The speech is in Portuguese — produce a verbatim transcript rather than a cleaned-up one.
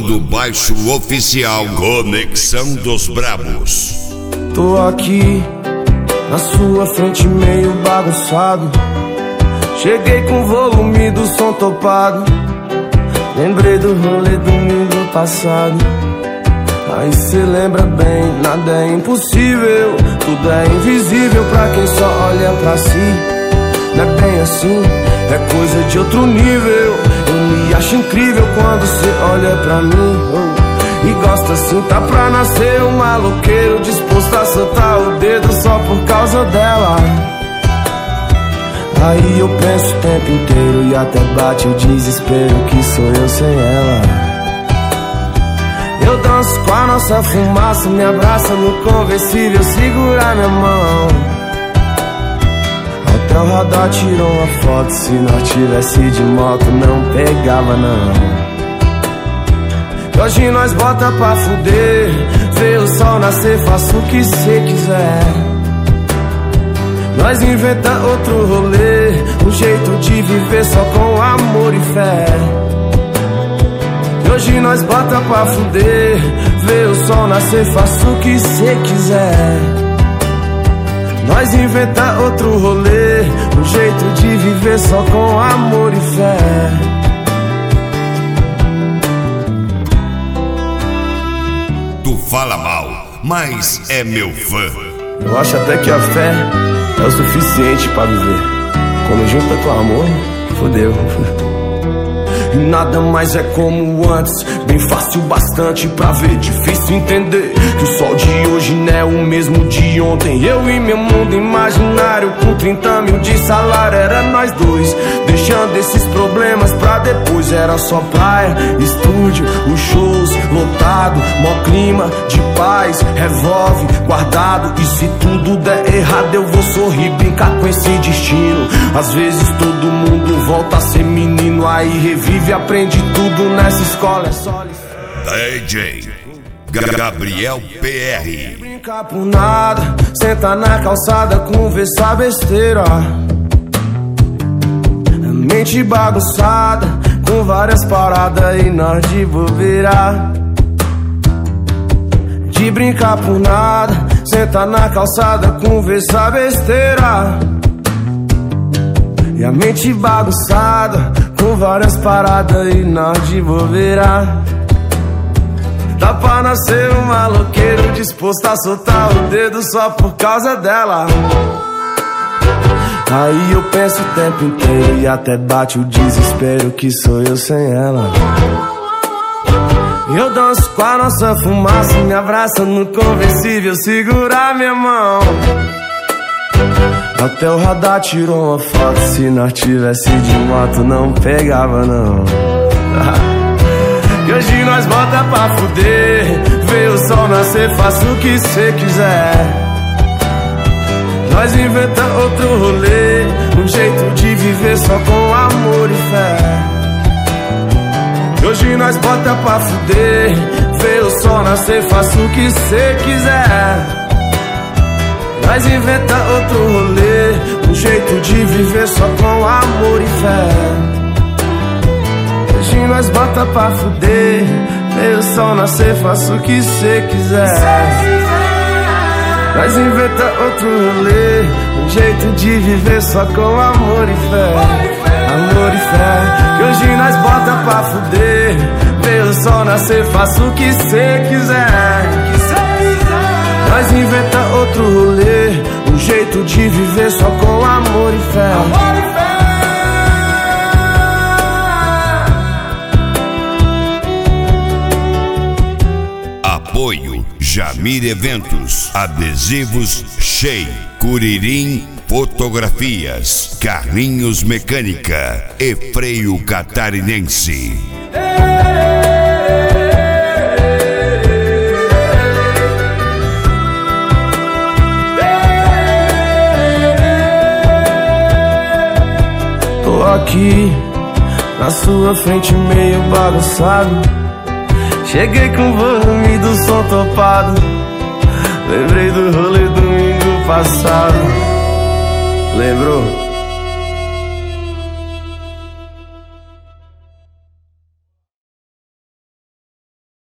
Bando Baixo Oficial, Conexão dos Brabos. Tô aqui na sua frente meio bagunçado. Cheguei com o volume do som topado. Lembrei do rolê domingo passado. Aí cê lembra bem, nada é impossível, tudo é invisível pra quem só olha pra si. Não é bem assim, é coisa de outro nível. Eu me acho incrível quando cê olha pra mim, oh. E gosta assim, tá pra nascer um maloqueiro disposto a soltar o dedo só por causa dela. Aí eu penso o tempo inteiro e até bate o desespero que sou eu sem ela. Eu danço com a nossa fumaça, me abraça no conversível, segura minha mão. Até o radar tirou uma foto, se nós tivesse de moto não pegava não. E hoje nós bota pra fuder, vê o sol nascer, faça o que cê quiser. Nós inventa outro rolê, um jeito de viver só com amor e fé. E hoje nós bota pra fuder, vê o sol nascer, faça o que cê quiser. Nós inventa outro rolê, um jeito de viver só com amor e fé. Tu fala mal, mas é meu fã. Eu acho até que a fé é o suficiente pra viver. Quando junta com amor, fodeu. E nada mais é como antes, bem fácil bastante pra ver. Difícil entender que o sol de hoje não é o mesmo de ontem. Eu e meu mundo imaginário com trinta mil de salário, era nós dois, deixando esses problemas pra depois. Era só praia, estúdio, os shows lotado, mó clima de paz, revolve guardado. E se tudo der errado eu vou sorrir, brincar com esse destino. Às vezes todo mundo volta a ser menino, aí revive, aprende tudo nessa escola, é só D J Gabriel P R. Brincar por nada, senta na calçada, conversar besteira. Mente bagunçada, com várias paradas e nós de bobeira. De brincar por nada, senta na calçada, conversar besteira. E a mente bagunçada, com várias paradas e nós de bobeira. Dá pra nascer um maloqueiro disposto a soltar o dedo só por causa dela. Aí eu penso o tempo inteiro e até bate o desespero que sou eu sem ela. Eu danço com a nossa fumaça, me abraça no conversível, segura minha mão. Até o radar tirou uma foto, se nós tivesse de moto não pegava não. E hoje nós bota pra fuder, vê o sol nascer, faça o que cê quiser. Nós inventa outro rolê, um jeito de viver só com amor e fé. E hoje nós bota pra fuder, vê o sol nascer, faça o que cê quiser. Nós inventa outro rolê, um jeito de viver só com amor e fé. Hoje nós bota pra fuder, vê o sol nascer, faça o que cê quiser. Nós inventa outro rolê, um jeito de viver só com amor e fé. Amor e fé. Que hoje nós bota pra fuder, vê o sol nascer, faça o que cê quiser. Nós inventa outro rolê, um jeito de viver só com amor e fé. Amor e fé. Apoio Jamir Eventos, Adesivos Shea, Curirim Fotografias, Carrinhos Mecânica e Freio Catarinense. Tô aqui na sua frente meio bagunçado. Cheguei com o volume do som topado. Lembrei do rolê domingo passado. Lembrou?